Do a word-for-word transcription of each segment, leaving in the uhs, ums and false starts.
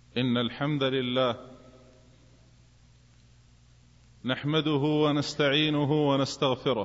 إن الحمد لله نحمده ونستعينه ونستغفره،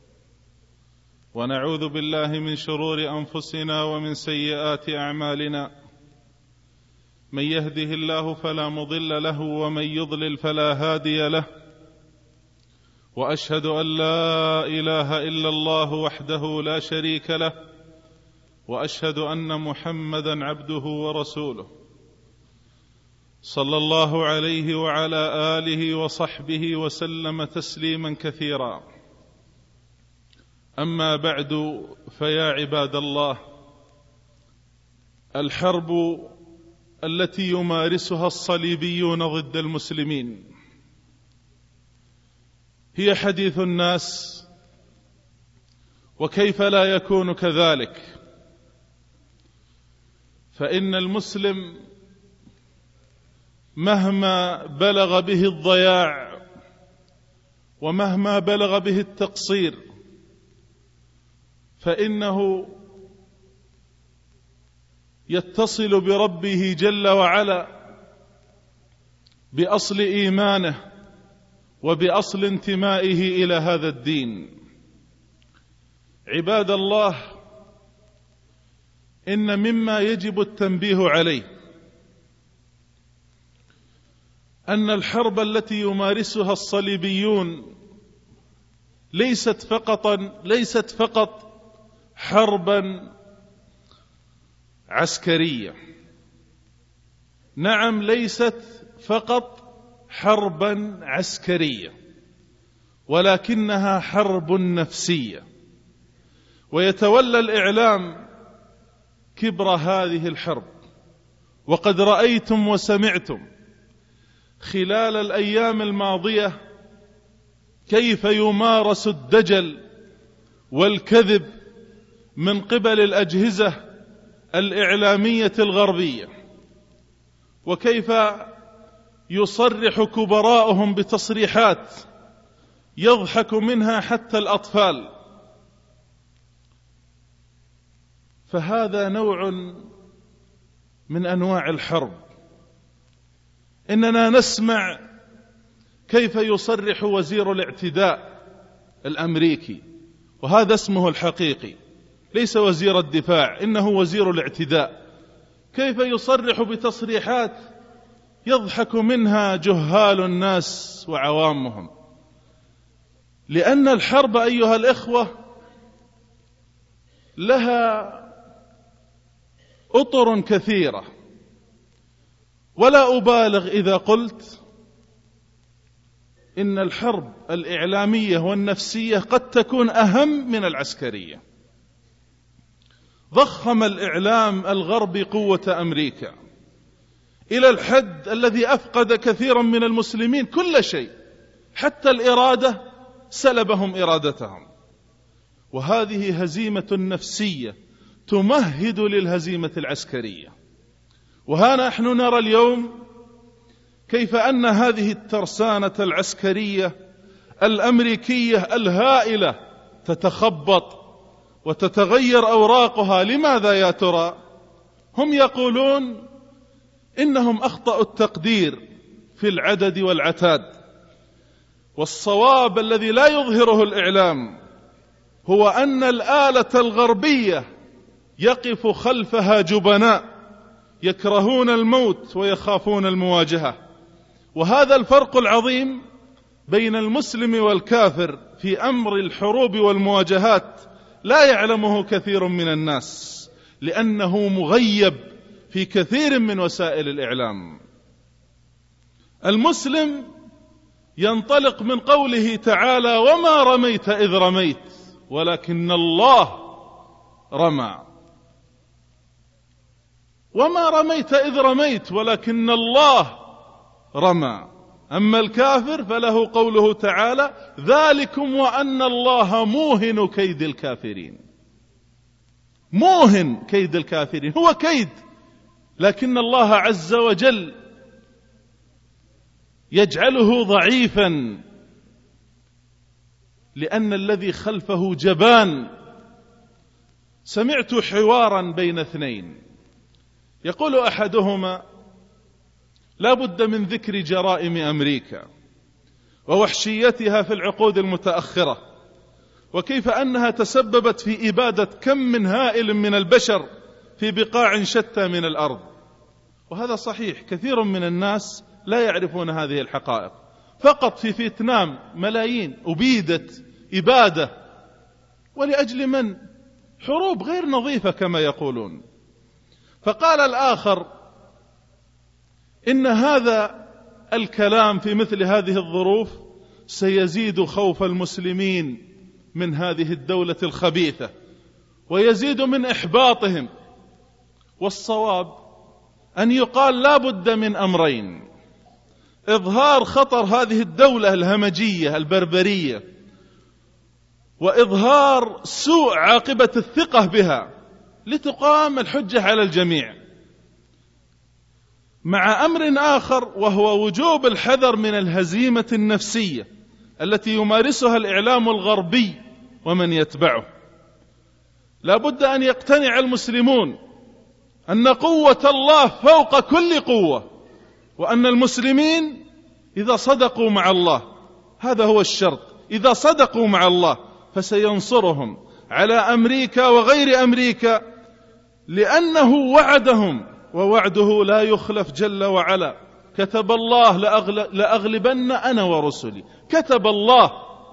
ونعوذ بالله من شرور أنفسنا ومن سيئات أعمالنا. من يهده الله فلا مضل له، ومن يضلل فلا هادي له. وأشهد أن لا إله إلا الله وحده لا شريك له، وأشهد أن محمدًا عبده ورسوله، صلى الله عليه وعلى آله وصحبه وسلم تسليما كثيرا. أما بعد، فيا عباد الله، الحرب التي يمارسها الصليبيون ضد المسلمين هي حديث الناس، وكيف لا يكون كذلك؟ فإن المسلم مهما بلغ به الضياع ومهما بلغ به التقصير، فإنه يتصل بربه جل وعلا بأصل إيمانه وبأصل انتمائه إلى هذا الدين. عباد الله، إن مما يجب التنبيه عليه أن الحرب التي يمارسها الصليبيون ليست فقط ليست فقط حربا عسكرية. نعم، ليست فقط حربا عسكرية، ولكنها حرب نفسية. ويتولى الإعلام كبر هذه الحرب، وقد رأيتم وسمعتم خلال الأيام الماضية كيف يمارس الدجل والكذب من قبل الأجهزة الإعلامية الغربية، وكيف يصرح كبراؤهم بتصريحات يضحك منها حتى الأطفال. فهذا نوع من أنواع الحرب. إننا نسمع كيف يصرح وزير الاعتداء الأمريكي، وهذا اسمه الحقيقي، ليس وزير الدفاع، إنه وزير الاعتداء، كيف يصرح بتصريحات يضحك منها جهال الناس وعوامهم. لأن الحرب أيها الإخوة لها أطر كثيرة، ولا أبالغ إذا قلت إن الحرب الإعلامية والنفسية قد تكون أهم من العسكرية. ضخم الإعلام الغربي قوة أمريكا إلى الحد الذي أفقد كثيرا من المسلمين كل شيء، حتى الإرادة سلبهم إرادتهم. وهذه هزيمة نفسية تمهد للهزيمة العسكرية. وها نحن نرى اليوم كيف أن هذه الترسانة العسكرية الأمريكية الهائلة تتخبط وتتغير أوراقها. لماذا يا ترى؟ هم يقولون إنهم أخطأوا التقدير في العدد والعتاد، والصواب الذي لا يظهره الإعلام هو أن الآلة الغربية يقف خلفها جبناء يكرهون الموت ويخافون المواجهة. وهذا الفرق العظيم بين المسلم والكافر في أمر الحروب والمواجهات لا يعلمه كثير من الناس، لأنه مغيب في كثير من وسائل الإعلام. المسلم ينطلق من قوله تعالى: وما رميت إذ رميت ولكن الله رمى. وما رميت إذ رميت ولكن الله رمى. أما الكافر فله قوله تعالى: ذلكم وأن الله موهن كيد الكافرين. موهن كيد الكافرين، هو كيد، لكن الله عز وجل يجعله ضعيفا، لأن الذي خلفه جبان. سمعت حوارا بين اثنين، يقول أحدهما: لا بد من ذكر جرائم أمريكا ووحشيتها في العقود المتأخرة، وكيف أنها تسببت في إبادة كم من هائل من البشر في بقاع شتى من الأرض. وهذا صحيح، كثير من الناس لا يعرفون هذه الحقائق. فقط في فيتنام ملايين أبيدت إبادة، ولأجل من؟ حروب غير نظيفة كما يقولون. فقال الآخر إن هذا الكلام في مثل هذه الظروف سيزيد خوف المسلمين من هذه الدولة الخبيثة ويزيد من إحباطهم. والصواب أن يقال لا بد من أمرين: إظهار خطر هذه الدولة الهمجية البربرية، وإظهار سوء عاقبة الثقة بها لتقام الحجة على الجميع، مع أمر آخر وهو وجوب الحذر من الهزيمة النفسية التي يمارسها الإعلام الغربي ومن يتبعه. لا بد أن يقتنع المسلمون أن قوة الله فوق كل قوة، وأن المسلمين إذا صدقوا مع الله، هذا هو الشرط، إذا صدقوا مع الله فسينصرهم على أمريكا وغير أمريكا، لأنه وعدهم ووعده لا يخلف جل وعلا. كتب الله لأغلبن أنا ورسلي، كتب الله.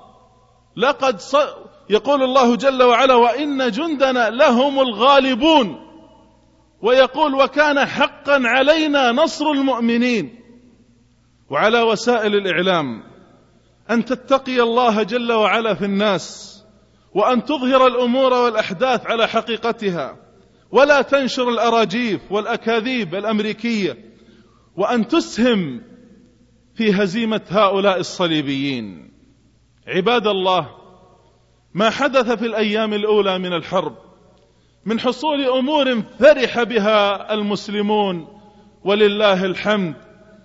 لقد ص... يقول الله جل وعلا: وإن جندنا لهم الغالبون. ويقول: وكان حقا علينا نصر المؤمنين. وعلى وسائل الإعلام أن تتقي الله جل وعلا في الناس، وأن تظهر الأمور والأحداث على حقيقتها، ولا تنشر الأراجيف والأكاذيب الأمريكية، وأن تسهم في هزيمة هؤلاء الصليبيين. عباد الله، ما حدث في الأيام الأولى من الحرب من حصول أمور فرح بها المسلمون ولله الحمد،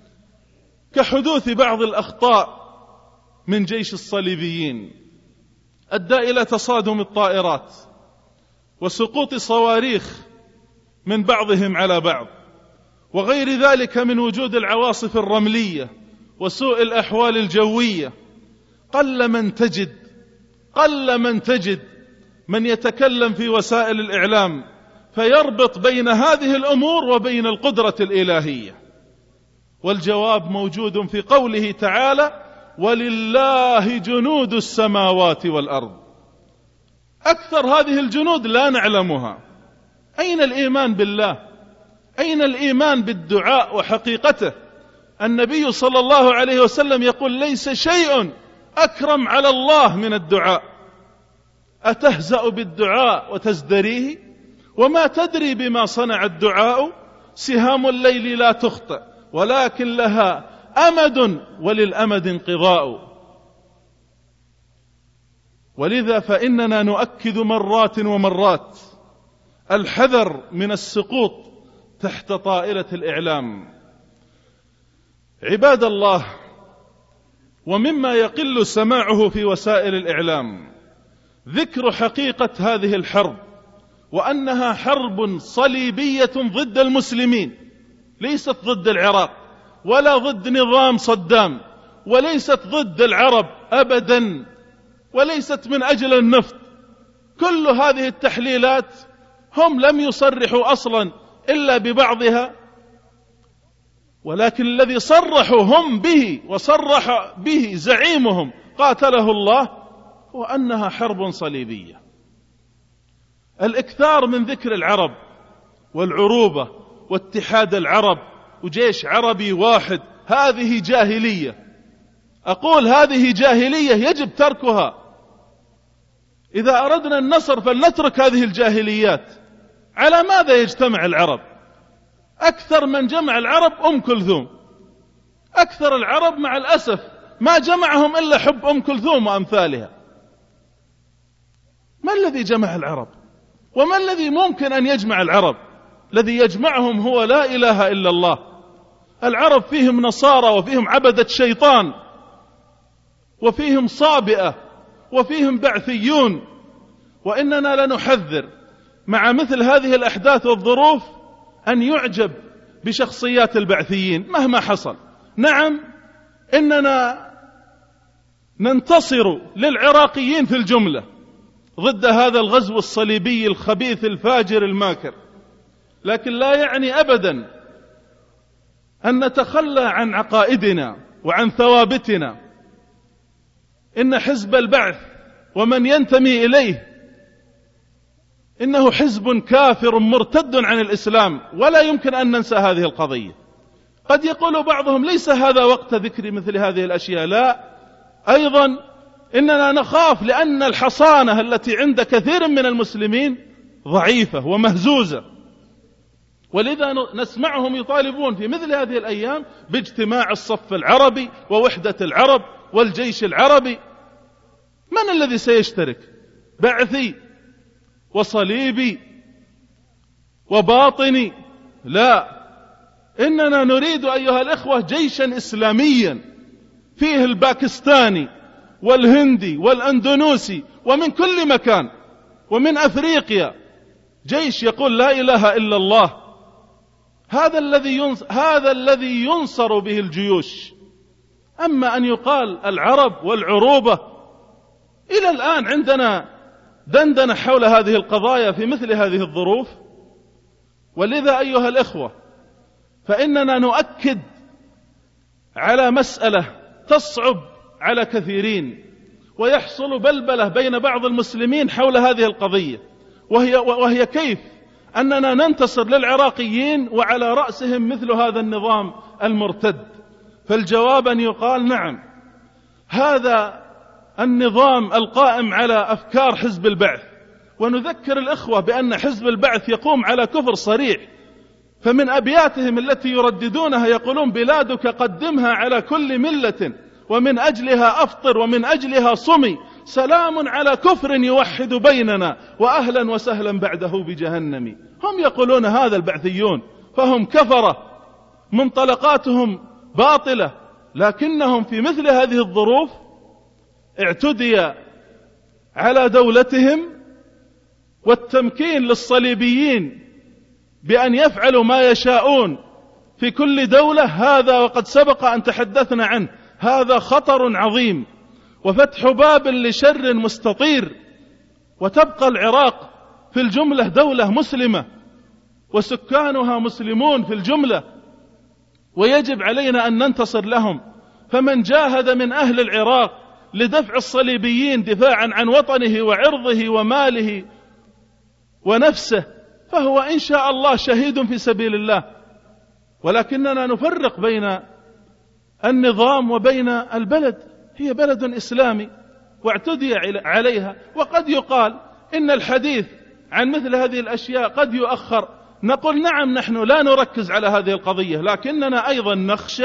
كحدوث بعض الأخطاء من جيش الصليبيين أدى إلى تصادم الطائرات وسقوط صواريخ من بعضهم على بعض، وغير ذلك من وجود العواصف الرملية وسوء الأحوال الجوية. قل من تجد قل من تجد من يتكلم في وسائل الإعلام فيربط بين هذه الأمور وبين القدرة الإلهية. والجواب موجود في قوله تعالى: ولله جنود السماوات والأرض. أكثر هذه الجنود لا نعلمها. أين الإيمان بالله؟ أين الإيمان بالدعاء وحقيقته؟ النبي صلى الله عليه وسلم يقول: ليس شيء أكرم على الله من الدعاء. أتهزأ بالدعاء وتزدريه؟ وما تدري بما صنع الدعاء. سهام الليل لا تخطئ ولكن لها أمد وللأمد انقضاء. ولذا فإننا نؤكد مرات ومرات الحذر من السقوط تحت طائلة الإعلام. عباد الله، ومما يقل سماعه في وسائل الإعلام ذكر حقيقة هذه الحرب، وأنها حرب صليبية ضد المسلمين، ليست ضد العراق ولا ضد نظام صدام، وليست ضد العرب أبدا، وليست من أجل النفط. كل هذه التحليلات هم لم يصرحوا أصلا إلا ببعضها، ولكن الذي صرحوا هم به وصرح به زعيمهم قاتله الله هو أنها حرب صليبية. الإكثار من ذكر العرب والعروبة واتحاد العرب وجيش عربي واحد هذه جاهلية. أقول هذه جاهلية يجب تركها. إذا أردنا النصر فلنترك هذه الجاهليات. على ماذا يجتمع العرب؟ أكثر من جمع العرب أم كلثوم. أكثر العرب مع الأسف ما جمعهم إلا حب أم كلثوم وأمثالها. ما الذي جمع العرب؟ وما الذي ممكن أن يجمع العرب؟ الذي يجمعهم هو لا إله إلا الله. العرب فيهم نصارى وفيهم عبدة شيطان وفيهم صابئة وفيهم بعثيون. وإننا لنحذر مع مثل هذه الأحداث والظروف أن يعجب بشخصيات البعثيين مهما حصل. نعم إننا ننتصر للعراقيين في الجملة ضد هذا الغزو الصليبي الخبيث الفاجر الماكر، لكن لا يعني أبدا أن نتخلى عن عقائدنا وعن ثوابتنا. إن حزب البعث ومن ينتمي إليه إنه حزب كافر مرتد عن الإسلام، ولا يمكن أن ننسى هذه القضية. قد يقول بعضهم ليس هذا وقت ذكر مثل هذه الأشياء، لا، أيضا إننا نخاف لأن الحصانة التي عند كثير من المسلمين ضعيفة ومهزوزة، ولذا نسمعهم يطالبون في مثل هذه الأيام باجتماع الصف العربي ووحدة العرب والجيش العربي. من الذي سيشترك؟ بعثي وصليبي وباطني؟ لا، إننا نريد أيها الإخوة جيشا إسلاميا فيه الباكستاني والهندي والأندونوسي ومن كل مكان ومن أفريقيا، جيش يقول لا إله إلا الله. هذا الذي ينصر, هذا الذي ينصر به الجيوش. أما أن يقال العرب والعروبة، إلى الآن عندنا دندنة حول هذه القضايا في مثل هذه الظروف. ولذا أيها الإخوة فإننا نؤكد على مسألة تصعب على كثيرين، ويحصل بلبلة بين بعض المسلمين حول هذه القضية، وهي, وهي كيف أننا ننتصر للعراقيين وعلى رأسهم مثل هذا النظام المرتد. فالجواب أن يقال نعم، هذا النظام القائم على أفكار حزب البعث، ونذكر الإخوة بأن حزب البعث يقوم على كفر صريح. فمن أبياتهم التي يرددونها يقولون بلادك قدمها على كل ملة، ومن أجلها أفطر ومن أجلها صمي، سلام على كفر يوحد بيننا، وأهلا وسهلا بعده بجهنم. هم يقولون هذا البعثيون، فهم كفرة منطلقاتهم باطلة، لكنهم في مثل هذه الظروف اعتدي على دولتهم، والتمكين للصليبيين بأن يفعلوا ما يشاءون في كل دولة، هذا وقد سبق أن تحدثنا عنه، هذا خطر عظيم وفتح باب لشر مستطير. وتبقى العراق في الجملة دولة مسلمة وسكانها مسلمون في الجملة، ويجب علينا أن ننتصر لهم. فمن جاهد من أهل العراق لدفع الصليبيين دفاعا عن وطنه وعرضه وماله ونفسه، فهو إن شاء الله شهيد في سبيل الله. ولكننا نفرق بين النظام وبين البلد، هي بلد إسلامي واعتدي عليها. وقد يقال إن الحديث عن مثل هذه الأشياء قد يؤخر، نقول نعم، نحن لا نركز على هذه القضية، لكننا أيضا نخشى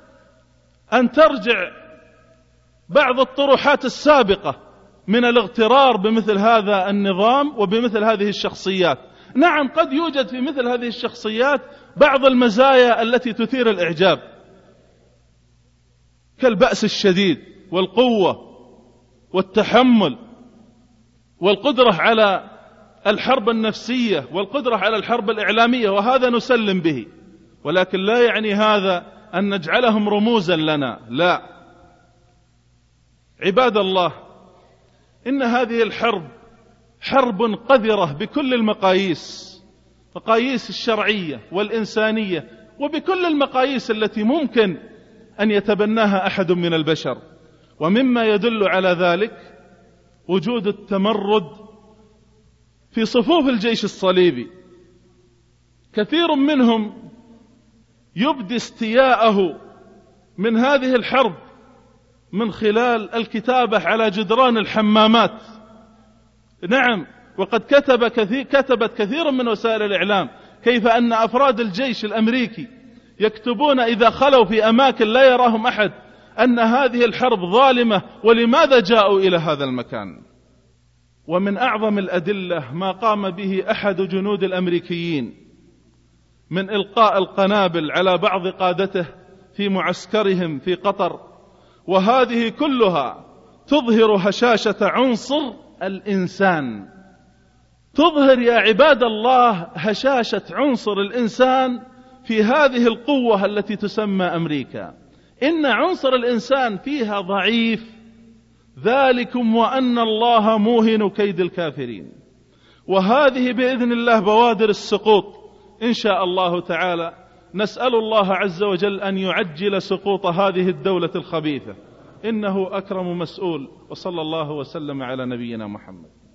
أن ترجع بعض الطروحات السابقة من الاغترار بمثل هذا النظام وبمثل هذه الشخصيات. نعم، قد يوجد في مثل هذه الشخصيات بعض المزايا التي تثير الإعجاب، كالبأس الشديد والقوة والتحمل والقدرة على الحرب النفسية والقدرة على الحرب الإعلامية، وهذا نسلم به، ولكن لا يعني هذا أن نجعلهم رموزا لنا، لا. عباد الله، إن هذه الحرب حرب قذرة بكل المقاييس، مقاييس الشرعية والإنسانية، وبكل المقاييس التي ممكن أن يتبناها أحد من البشر. ومما يدل على ذلك وجود التمرد في صفوف الجيش الصليبي. كثير منهم يبدي استياءه من هذه الحرب من خلال الكتابة على جدران الحمامات. نعم، وقد كتب كثير كتبت كثير من وسائل الإعلام كيف أن أفراد الجيش الأمريكي يكتبون إذا خلوا في أماكن لا يراهم أحد أن هذه الحرب ظالمة، ولماذا جاءوا إلى هذا المكان. ومن أعظم الأدلة ما قام به أحد جنود الأمريكيين من إلقاء القنابل على بعض قادته في معسكرهم في قطر، وهذه كلها تظهر هشاشة عنصر الإنسان، تظهر يا عباد الله هشاشة عنصر الإنسان في هذه القوة التي تسمى أمريكا. إن عنصر الإنسان فيها ضعيف، ذلكم وأن الله موهن كيد الكافرين. وهذه بإذن الله بوادر السقوط إن شاء الله تعالى. نسأل الله عز وجل أن يعجل سقوط هذه الدولة الخبيثة، إنه أكرم مسؤول. وصلى الله وسلم على نبينا محمد.